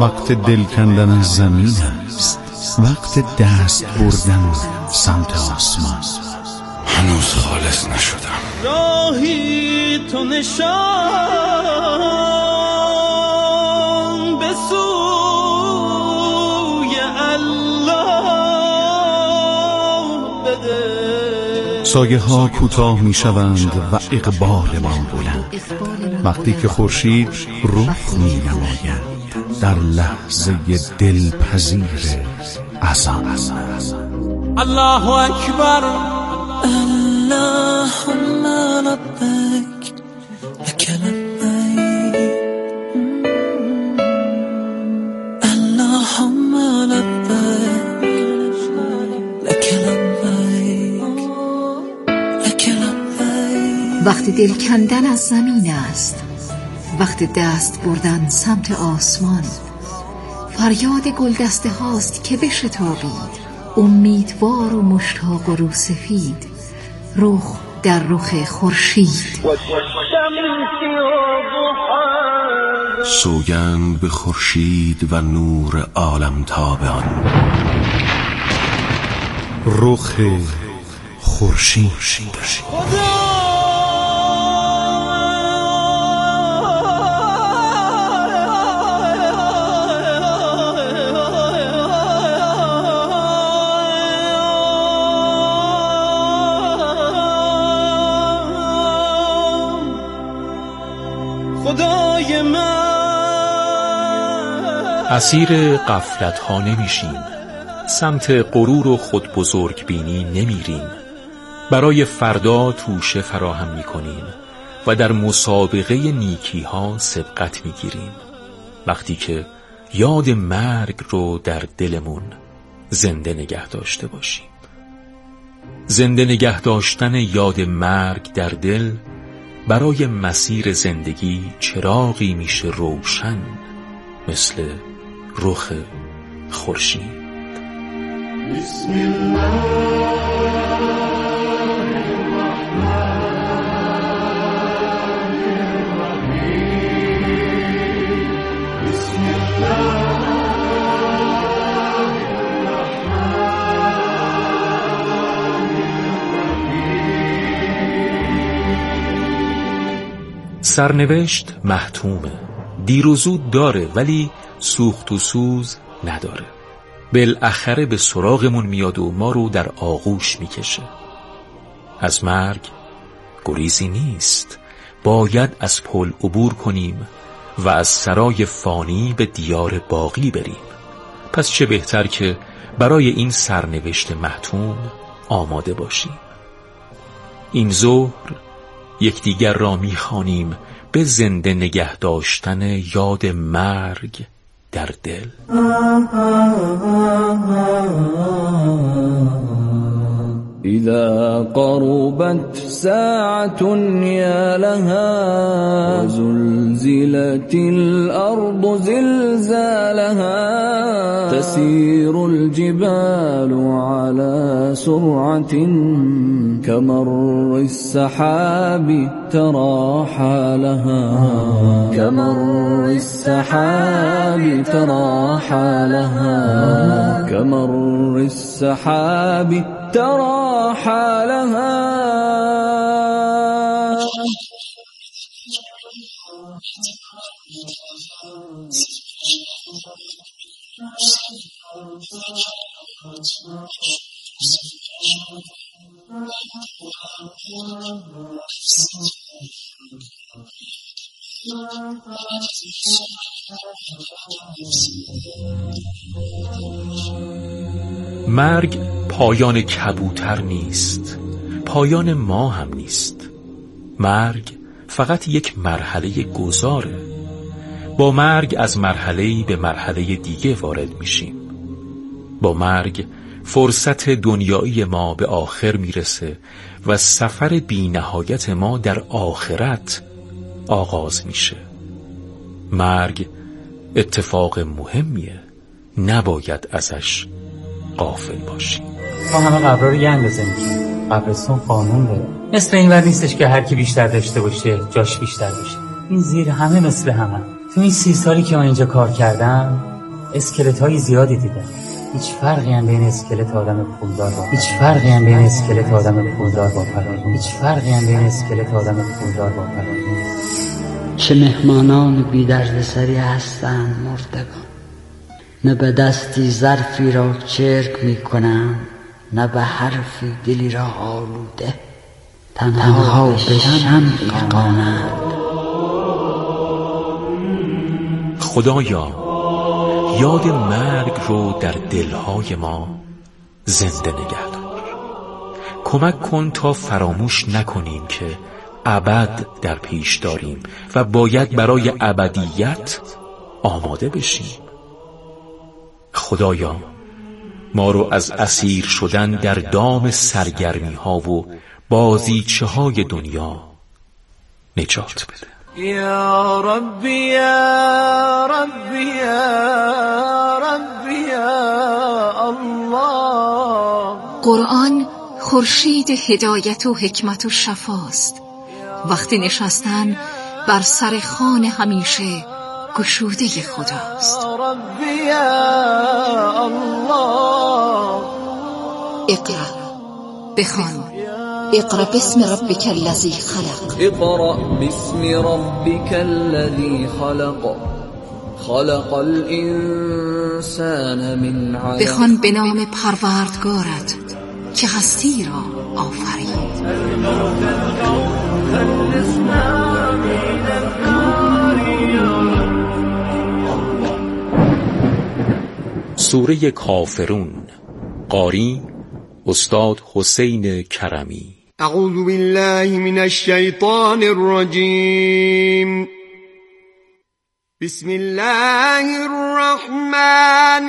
وقت دل کندن از زمین است، وقت دست بردن سمت آسمان. هنوز خالص نشدم. راهی تو نشان به سوی الله بده. سایه ها کوتاه می شوند و اقبال ما بلند، وقتی که خورشید رخ می نماید در لحظه دلپذیر اذان. الله اکبر. اللهم لبیک لک لبیک، اللهم لبیک لک لبیک لک لبیک. وقتی دل کندن از زمین است، وقتی دست بردن سمت آسمان. فریاد گلدسته هاست که بشتابید، امیدوار و مشتاق و روسفید، رخ در رخ خورشید. سوگند به خورشید و نور عالم تابان، رخ خورشید. خدای من. اسیر غفلت ها نمیشیم، سمت غرور و خود بزرگ بینی نمیریم. برای فردا توشه فراهم میکنیم و در مسابقه نیکی ها سبقت میگیریم. وقتی که یاد مرگ رو در دلمون زنده نگه داشته باشیم. زنده نگه داشتن یاد مرگ در دل برای مسیر زندگی چراغی میشه روشن، مثل رخ خورشید. بسم الله سرنوشت محتومه، دیر و زود داره ولی سوخت و سوز نداره. بالاخره به سراغمون میاد و ما رو در آغوش میکشه. از مرگ گریزی نیست، باید از پل عبور کنیم و از سرای فانی به دیار باقی بریم. پس چه بهتر که برای این سرنوشت محتوم آماده باشیم. این ظهر یکدیگر را می‌خوانیم به زنده نگه داشتن یاد مرگ در دل. إذا قربت ساعة يا لها وزلزلت الأرض زلزالها تسير الجبال على سرعة كمر السحاب ترى حالها كمر السحاب ترى حالها كمر السحاب ترى حالها. مرگ پایان کبوتر نیست، پایان ما هم نیست. مرگ فقط یک مرحله گذاره. با مرگ از مرحله‌ای به مرحله دیگه وارد میشیم. با مرگ فرصت دنیایی ما به آخر میرسه و سفر بی نهایت ما در آخرت آغاز میشه. مرگ اتفاق مهمیه، نباید ازش غافل باشیم. ما همه قبرها رو یه اندازه میکنیم. قبرستون قانون داره. مثل این ور نیستش که هر کی بیشتر داشته باشه جاش بیشتر باشه. این زیر همه مثل همه. تو این 30 سالی که من اینجا کار کردم اسکلت‌های زیادی دیدم. هیچ فرقی هم بین اسکلت آدم پولدار با هیچ فرقی هم بین اسکلت آدم پولدار با فراری هیچ فرقی هم بین اسکلت آدم پولدار با فراری. چه مهمانان بی دردسری هستند مردگان، نه به دستی ظرفی را چرک می کنند، نه به حرفی دلی را آلوده، تنها به شمعی قانند. خدایا یاد مرگ رو در دلهای ما زنده نگه دار. کمک کن تا فراموش نکنیم که ابد در پیش داریم و باید برای ابدیت آماده بشیم. خدایا ما رو از اسیر شدن در دام سرگرمی ها و بازیچه های دنیا نجات بده. یا ربی یا ربی یا ربی یا الله. قرآن خورشید هدایت و حکمت و شفاست. وقتی نشستن بر سر خوان همیشه گشوده خداست. یا ربی یا الله. اقرأ، بخوان. اقرأ باسم ربک الذی خلق. اقرأ باسم ربک الذی خلق. خلق الانسان من علق. بخوان به نام پروردگارت که هستی را آفرید. سوره کافرون. قاری استاد حسین کرمی. اعوذ بالله من الشیطان الرجیم. بسم الله الرحمن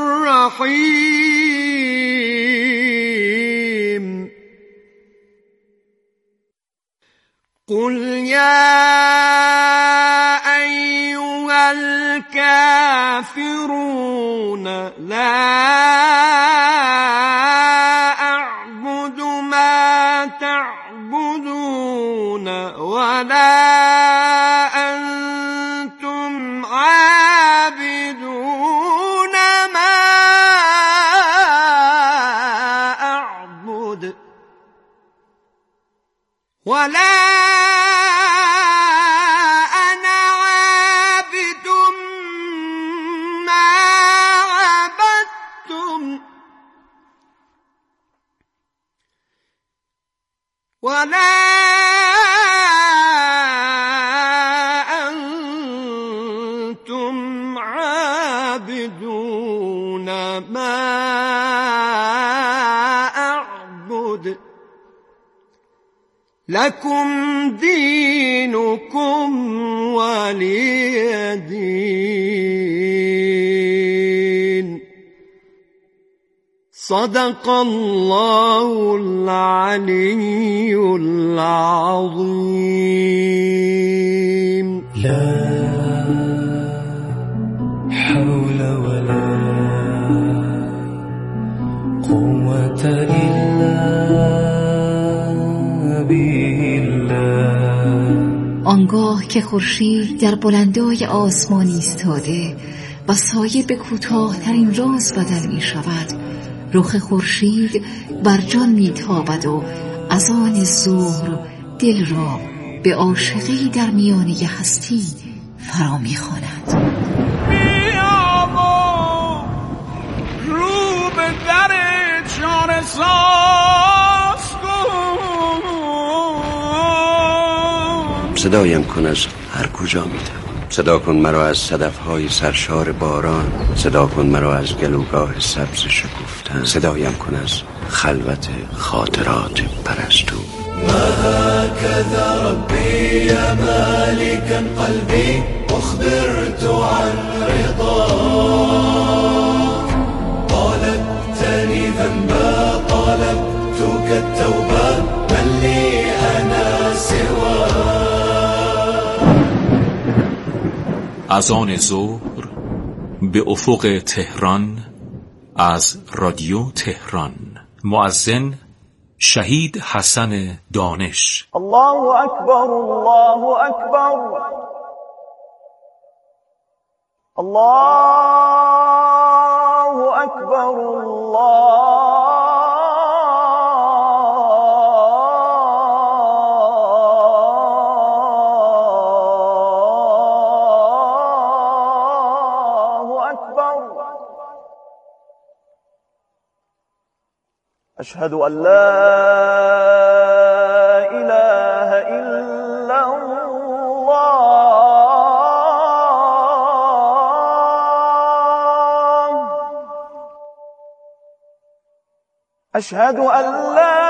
الرحیم. قل یا ایها الكافرون لا اعبد ما تعبدون ولا انتم عابدون ما اعبد ولا انا عابد ما عبدتم ولا أنتم عابدون ما أعبد لكم دينكم ولي دين. صدق الله العلي العظيم. لا حول ولا قوة إلا بالله. آنگاه که خورشید در بلندای آسمان ایستاده و سایه به کوتاه‌ترین راز بدل می شود، رخ خورشید بر جان میتابد و از آن ظهر دل را به عاشقی در میانه هستی فرا میخواند. بیا و رو به در چاره ساز کن. صدایم کن از هر کجا میتوان. صدا کن مرا از صدفهای سرشار باران. صدا کن مرا از گلوگاه سبز شکفتن. صدایم کن از خلوت خاطرات پرستو. ما هكذا ربي يا مالكا قلبي أخبرت عن رضاك. طالبتني ذنبا طالبتك التوبة من لي أنا سواك. از آن ظهر به افق تهران از رادیو تهران. مؤذن شهید حسن دانش. الله اکبر الله اکبر الله أكبر الله أكبر. أشهد أن لا إله إلا الله. أشهد أن لا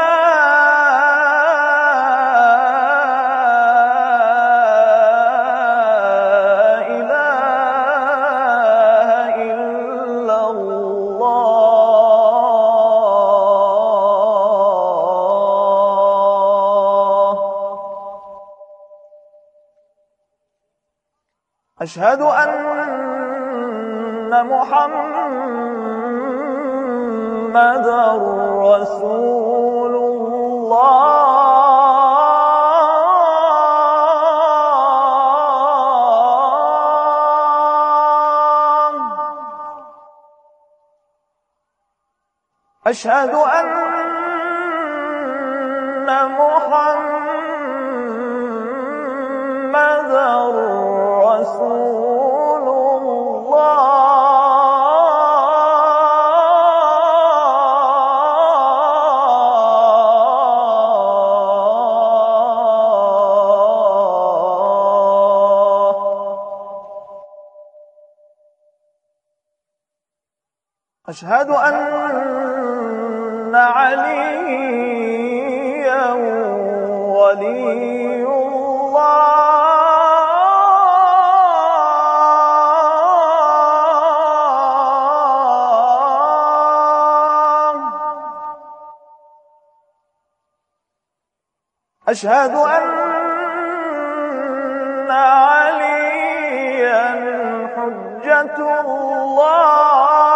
أشهد أن محمدًا رسول الله. أشهد أن محمدًا رسول الله. أشهد أن عليا ولي الله. أشهد أن عليا حجة الله.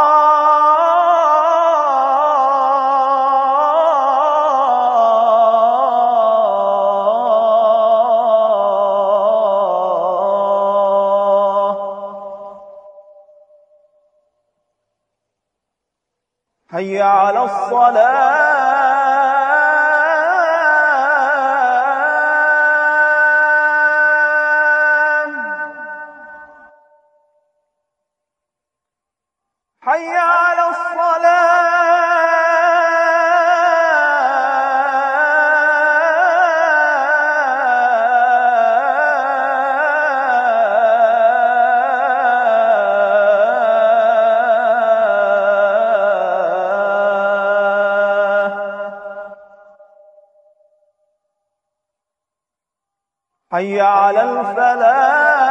حي على الصلاة. حي على حي على الفلاح.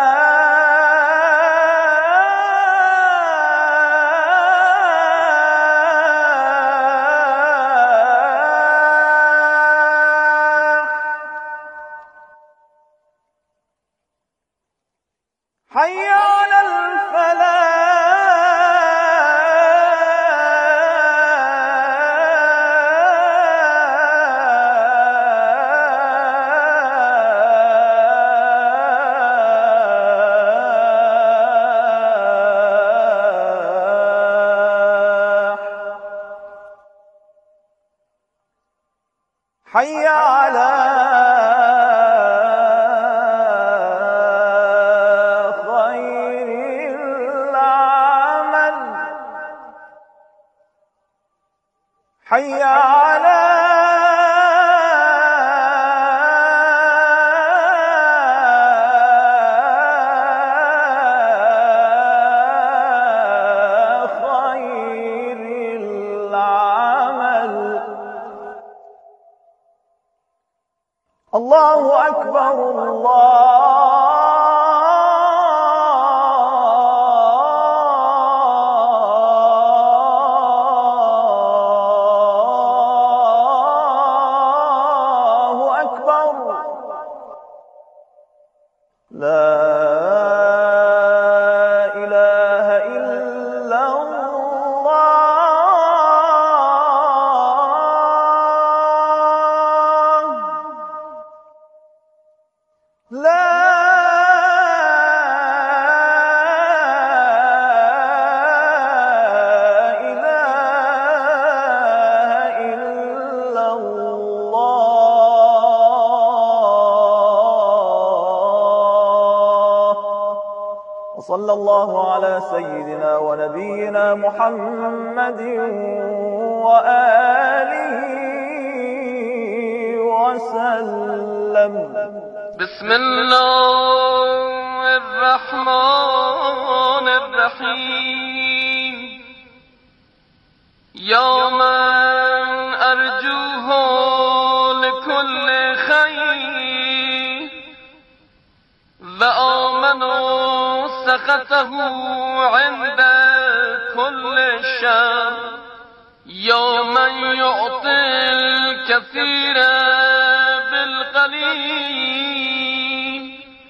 حي على الفلاح. حي على خير العمل. حي على خير العمل. الله أكبر الله أكبر. لا إله إلا الله. لا صلى الله على سيدنا ونبينا محمد وآله وسلم. بسم الله الرحمن الرحیم. یا من ارجوه لكل خیر و آمن سخطه عند كل شر. یا من یعطی الكثير بالقلیل.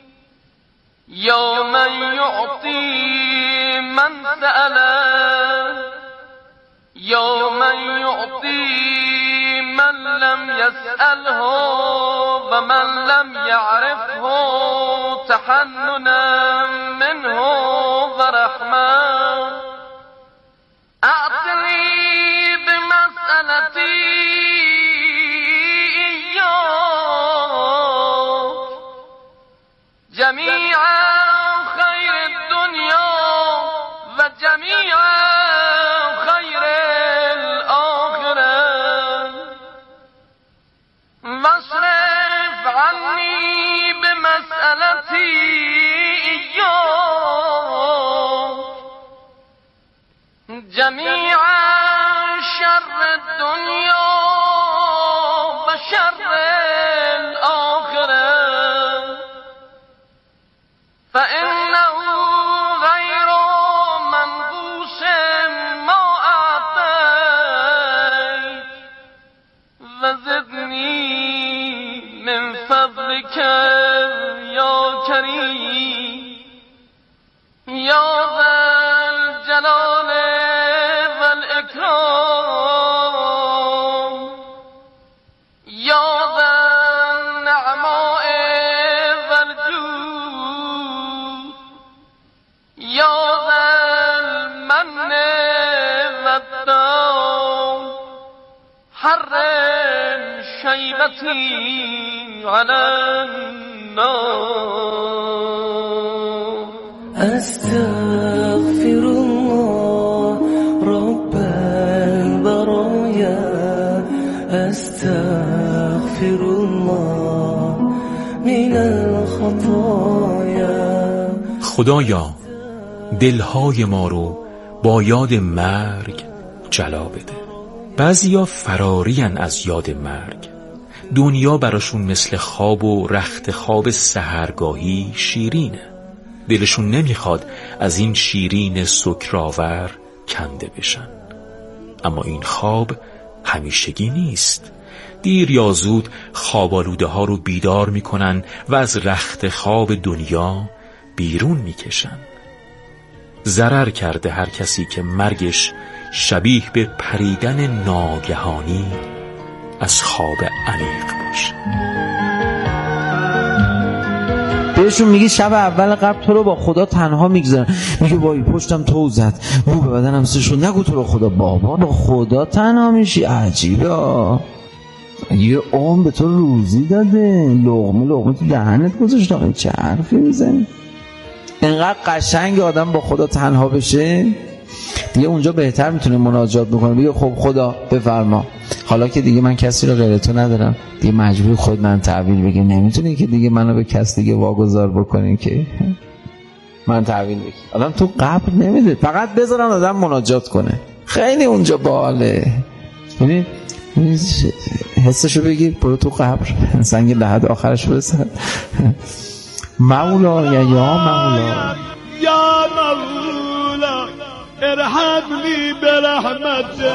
یا من یعطی من سأله. یا من یعطی من لم يسأله و من لم يعرفه تحننا منه و رحمه. اعطني بمسألتي إياك جميع خير الدنيا و جميع خير الآخرة. واصرف عني بمسألتي إياك جميع شر الدنيا و شر الآخرة. فإنه غير منقوص ما أعطيت وزدني من فضلك يا كريم يا ذا الجلال والإكرام يا ذا النعماء والجود يا ذا المن والدار. حرم شيبتي على النار. أستغفر الله رب البرايا. أستغفر الله من الخطايا. خدایا دلهای ما رو با یاد مرگ جلا بده. بعضیا فرارین از یاد مرگ. دنیا براشون مثل خواب و رخت خواب سحرگاهی شیرینه. دلشون نمیخواد از این شیرین سکرآور کنده بشن. اما این خواب همیشگی نیست. دیر یا زود خوابالوده ها رو بیدار میکنن و از رخت خواب دنیا بیرون میکشن. ضرر کرده هر کسی که مرگش شبیه به پریدن ناگهانی از خواب عمیق باشه. بهشون میگی شب اول قبل تو رو با خدا تنها میگذارن. میگه وای پشتم تو زد، بو به بدنم سشون. نگو تو رو خدا بابا با خدا تنها میشی. عجیبه، یه عمر به تو روزی داده، لقمه تو دهنت گذاشت. آقا چه حرفی میزنی؟ اینقدر قشنگ آدم با خدا تنها بشه دیگه اونجا بهتر میتونه مناجات بکنه. بگه خب خدا بفرما، حالا که دیگه من کسی رو غیر تو ندارم، دیگه مجبور خود من تحویل بگیر. نمیتونی که دیگه منو به کس دیگه واگذار بکنی که من تحویل بگیر. آدم تو قبر نمیده، فقط بذارن آدم مناجات کنه. خیلی اونجا باله. ببین حسشو بگیر، برو تو قبر، سنگ لحد آخرش برسن. مولا یا مولا یا مولا ارحمنی برحمته.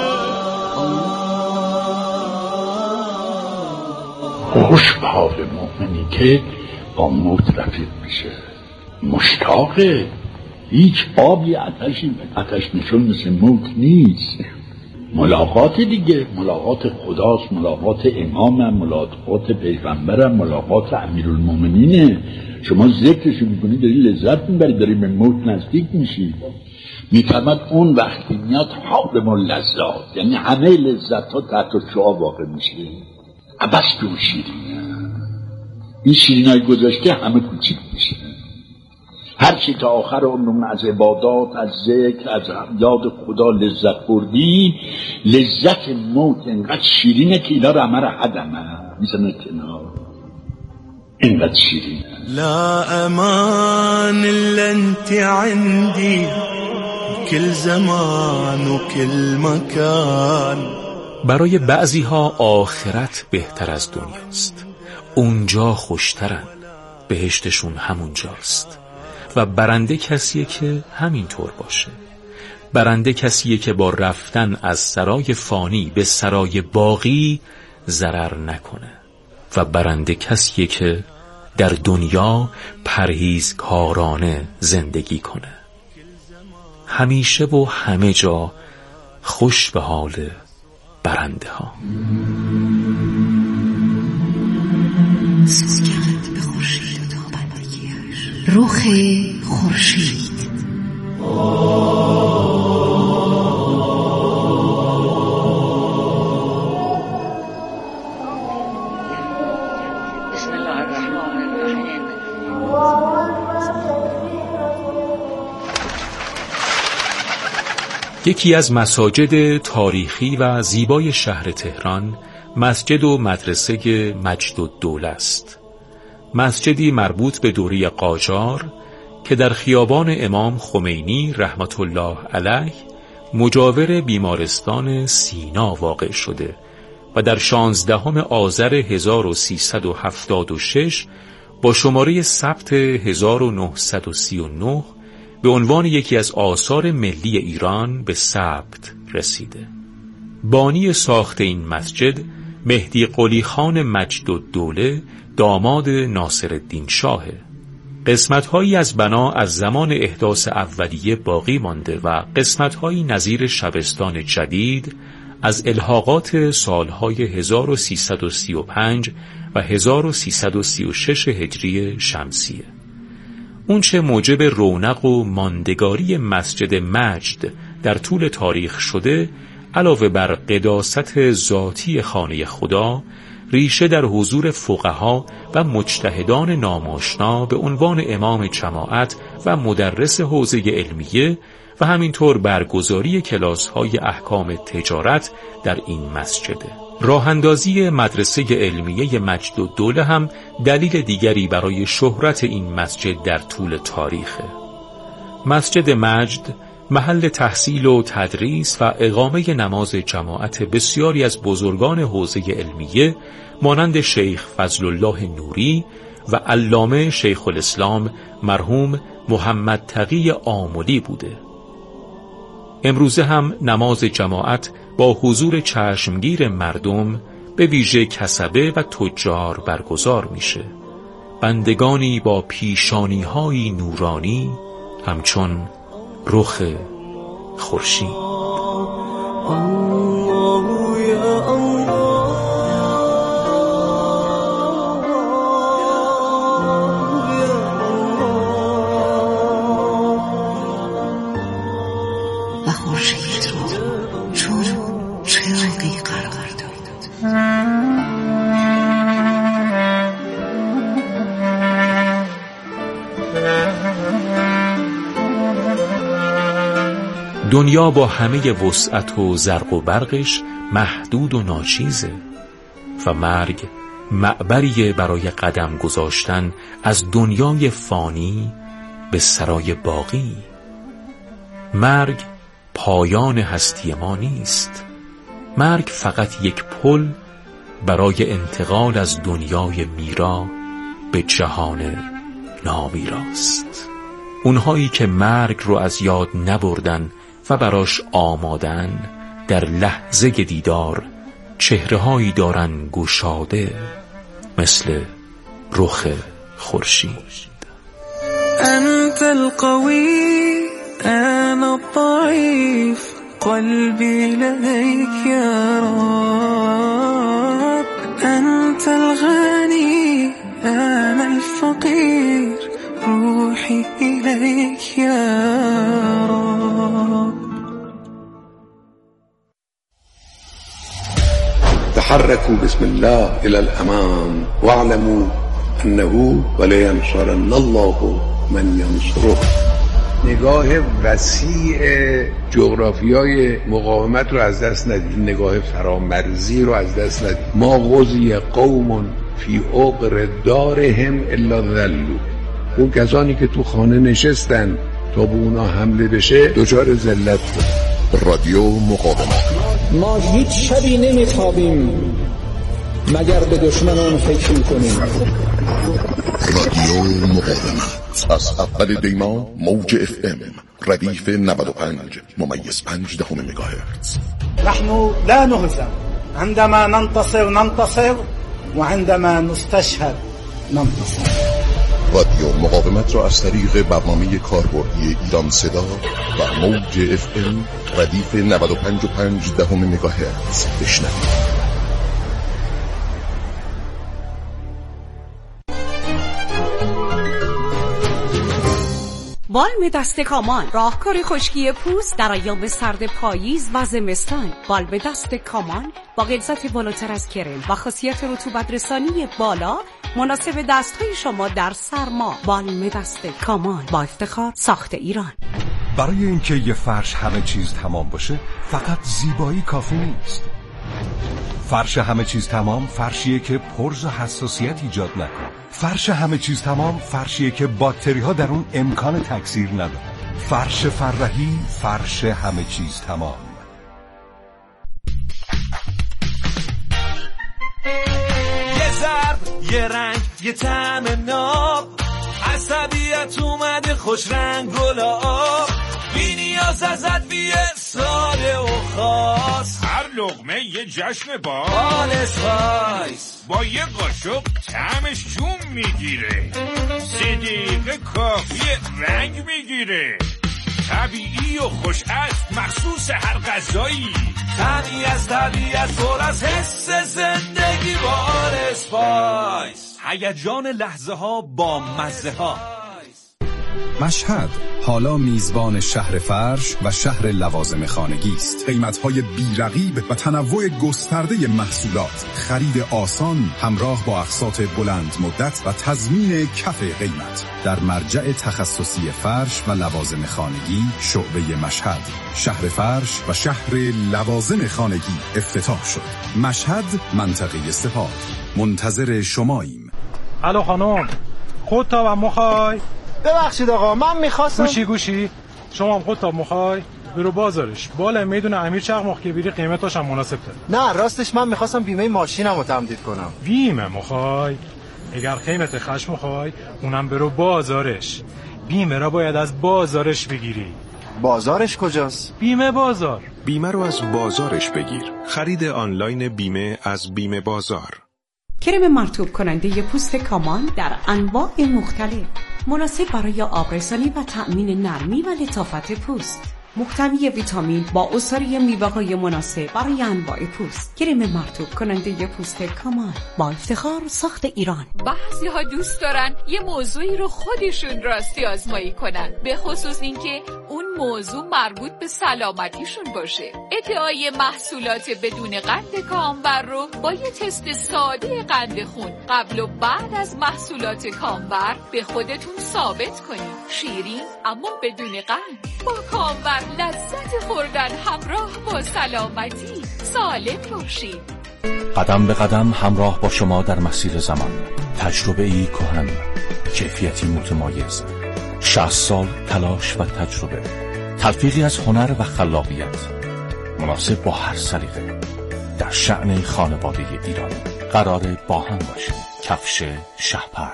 خوش به حال مؤمنی که با موت رفیق میشه، مشتاقه. هیچ آبی آتش نشون مثل موت نیست. ملاقات دیگه، ملاقات خداست، ملاقات امامم، ملاقات پیغمبرم، ملاقات امیرالمومنینه. شما ذکرشو میکنی، داری لذت میبری، داری به موت نزدیک میشی. میفرماد اون وقتی میاد حالم اللذات، یعنی همه لذت ها تحت شعا واقع میشه. عبس تو شیرینه، این شیرین های گذاشته همه کوچیک میشه. هر چی تا آخر عمرمون از عبادات، از ذکر، از یاد خدا لذت بردیم، لذت موت اینقدر شیرینه که اینا رو همه را حدمه میزنه کنار. اینقدر شیرینه. لا امان الا انت عندي كل زمان و كل مكان. برای بعضی ها آخرت بهتر از دنیاست، اونجا خوشترن، بهشتشون همونجاست. و برنده کسیه که همینطور باشه. برنده کسیه که با رفتن از سرای فانی به سرای باقی ضرر نکنه. و برنده کسیه که در دنیا پرهیزکارانه زندگی کنه، همیشه و همه جا خوش به حال برنده ها. سوگند به خورشید و تابندگیش، رخ خورشید. یکی از مساجد تاریخی و زیبای شهر تهران مسجد و مدرسه مجدالدوله است. مسجدی مربوط به دوره قاجار که در خیابان امام خمینی رحمت الله علیه مجاور بیمارستان سینا واقع شده و در 16 آذر 1376 با شماره ثبت 1939 به عنوان یکی از آثار ملی ایران به ثبت رسیده. بانی ساخت این مسجد مهدی قلی خان مجدالدوله داماد ناصرالدین شاهه. قسمت‌هایی از بنا از زمان احداث اولیه باقی مانده و قسمت‌هایی نظیر شبستان جدید از الحاقات سالهای 1335 و 1336 هجری شمسیه. اونچه موجب رونق و ماندگاری مسجد مجد در طول تاریخ شده، علاوه بر قداست ذاتی خانه خدا، ریشه در حضور فقها و مجتهدان ناماشنا به عنوان امام جماعت و مدرس حوزه علمیه و همینطور برگزاری کلاس‌های احکام تجارت در این مسجده. راه اندازی مدرسه علمیه مجدالدوله هم دلیل دیگری برای شهرت این مسجد در طول تاریخه. مسجد مجد محل تحصیل و تدریس و اقامه نماز جماعت بسیاری از بزرگان حوزه علمیه مانند شیخ فضل الله نوری و علامه شیخ الاسلام مرحوم محمد تقی آملی بوده. امروزه هم نماز جماعت با حضور چشمگیر مردم به ویژه کسبه و تجار برگزار میشه. بندگانی با پیشانی‌های نورانی همچون رخ خورشید. و خورشید رو چون چراغی قرار داد. دنیا با همه وسعت و زرق و برقش محدود و ناچیزه و مرگ معبریه برای قدم گذاشتن از دنیای فانی به سرای باقی. مرگ پایان هستی ما نیست. مرگ فقط یک پل برای انتقال از دنیای میرا به جهان نامیراست. اونهایی که مرگ رو از یاد نبردن و براش آمادن در لحظه دیدار چهره‌هایی دارن گشاده مثل رخ خورشید. انت القوی انا الضعیف قلبی لديك یا رب انت الغنی انا الفقیر روحي إليك يا رب. تحركوا بسم الله إلى الأمام واعلموا أنه ولينصرن الله من ینصره. نگاه وسیع جغرافیای مقاومت رو از دست ندید، نگاه فرامرزی رو از دست ندید. ما غزی قوم فی عقر دارهم الا ذلوا. اون کسانی که تو خانه نشستن تا به اونا حمله بشه دچار ذلت شد. رادیو مقاومت. ما هیچ شبی نمیخوابیم مگر به دشمنان فکر کنیم. رادیو مقاومت از اول دیما موج FM ردیف 95 ممیز 5 مگاهرتز. نحن لا نهزم عندما ننتصر وعندما نستشهد ننتصر. رادیو مقاومت را از طریق برنامه کاربردی ایران صدا و موج FM ردیف 95.5 مگاهرتز بشنوید. بالم دست کامان، راهکار خشکی پوست در ایام سرد پاییز و زمستان. بالم دست کامان با غلظت بالاتر از کرم و خاصیت رطوبت رسانی بالا مناسب دستهای شما در سرما. بالم دست کامان با افتخار ساخت ایران. برای اینکه یه فرش همه چیز تمام باشه فقط زیبایی کافی نیست. فرش همه چیز تمام فرشیه که پرز و حساسیت ایجاد نکنه. فرش همه چیز تمام فرشیه که باکتری ها در اون امکان تکثیر نداره. فرش فرحی، فرش همه چیز تمام. یه ضرب، یه رنگ، یه طعم ناب، از طبیعت اومده خوش رنگ گلاب، بی نیاز ازت بیه ساده و خاص، هر لقمه یه جشن با اسپایس، با یه قاشق طعمش جون میگیره، 3 دقیقه کافیه رنگ میگیره، طبیعی و خوش است مخصوص هر غذایی، طعمی از طبیعت پر از حس زندگی با اسپایس، هیجان لحظه ها با مزه ها. مشهد حالا میزبان شهر فرش و شهر لوازم خانگی است. قیمت‌های بی‌رقیب و تنوع گسترده محصولات، خرید آسان همراه با اقساط بلند مدت و تضمین کف قیمت در مرجع تخصصی فرش و لوازم خانگی شعبه مشهد. شهر فرش و شهر لوازم خانگی افتتاح شد. مشهد، منطقه سپاه. منتظر شماییم. الو خانم، خودتا و مخوای؟ ببخشید آقا، من میخواستم گوشی شما هم خودتا مخوای؟ برو بازارش بالا میدون امیر چقماق که بیری قیمتاش هم مناسب تره. نه راستش من میخواستم بیمه ماشینم رو تمدید کنم. بیمه مخوای؟ اگر قیمت خشم مخوای اونم برو بازارش. بیمه را باید از بازارش بگیری. بازارش کجاست؟ بیمه بازار. بیمه رو از بازارش بگیر. خرید آنلاین بیمه از بیمه بازار. کرم مرطوب کننده پوست کامان در انواع مختلف، مناسب برای آبرسانی و تأمین نرمی و لطافت پوست، محتوی ویتامین با عصاره میوه‌های مناسب برای انواع پوست. کرم مرطوب کننده پوست کامان با افتخار ساخت ایران. بعضی‌ها دوست دارن یه موضوعی رو خودشون راستی آزمایی کنن، به خصوص اینکه اون موضوع مربوط به سلامتیشون باشه. ادعای محصولات بدون قند کامبر رو با یه تست ساده قند خون قبل و بعد از محصولات کامبر به خودتون ثابت کنید. شیرین اما بدون قند، با کامبر لذت خوردن همراه با سلامتی. سالم باشید. قدم به قدم همراه با شما در مسیر زمان. تجربه ای کهن، کیفیتی متمایز، 60 سال تلاش و تجربه، تلفیقی از هنر و خلاقیت، مناسب با هر سلیقه، در شأن خانواده ایرانی. قراره با هم باشیم. کفش شهپر.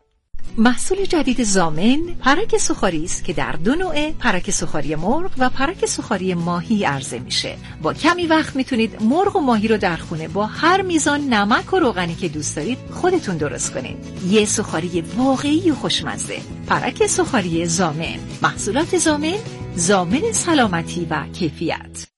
محصول جدید زامن پرک سوخاری است که در 2 نوع، پرک سوخاری مرغ و پرک سوخاری ماهی عرضه میشه. با کمی وقت میتونید مرغ و ماهی رو در خونه با هر میزان نمک و روغنی که دوست دارید خودتون درست کنید. یه سوخاری واقعی و خوشمزه. پرک سوخاری زامن. محصولات زامن، ضامن سلامتی و کیفیت.